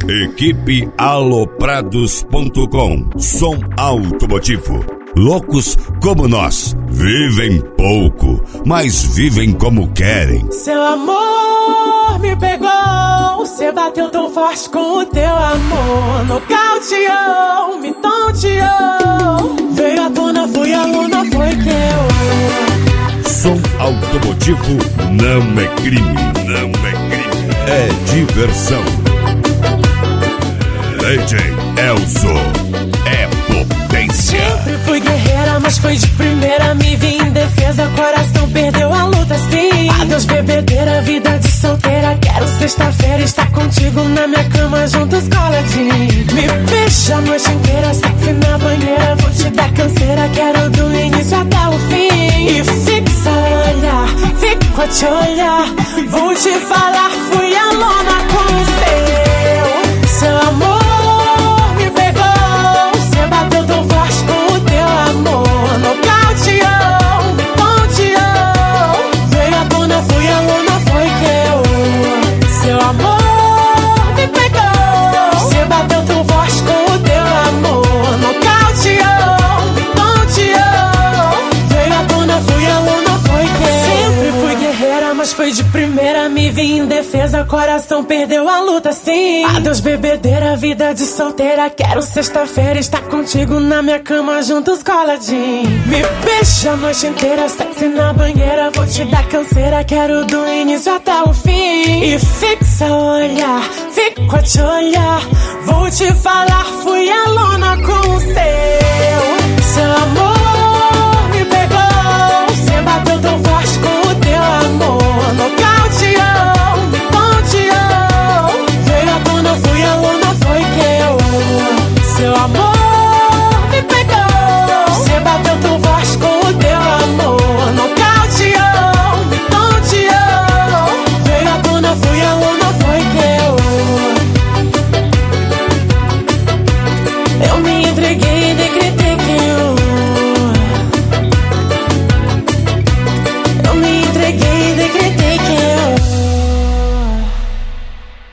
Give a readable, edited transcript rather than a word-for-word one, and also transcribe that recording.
Equipe Aloprados.com. Som automotivo. Loucos como nós, vivem pouco, mas vivem como querem. Seu amor me pegou, cê bateu tão forte com o teu amor. Nocauteou, me tonteou. Veio à tona, fui a luna, foi que eu. Som automotivo não é crime, não é crime, é diversão. DJ Elzo é potência. Sempre fui guerreira, mas foi de primeira. Me vi em defesa, coração perdeu a luta, sim. Adeus bebedeira, vida de solteira. Quero sexta-feira estar contigo na minha cama, juntos coladinho. Me beija a noite inteira, sexy na banheira. Vou te dar canseira, quero do início até o fim. E fixa a olhar, fico a te olhar. Vou te falar, fui a lona com o seu amor. Foi de primeira, me vi em defesa, coração perdeu a luta, sim. Adeus bebedeira, vida de solteira. Quero sexta-feira estar contigo na minha cama, juntos coladinho. Me beija a noite inteira, sexy na banheira. Vou te dar canseira, quero do início até o fim. E fixa o olhar, fico a te olhar. Vou te falar, fui a lona com o seu.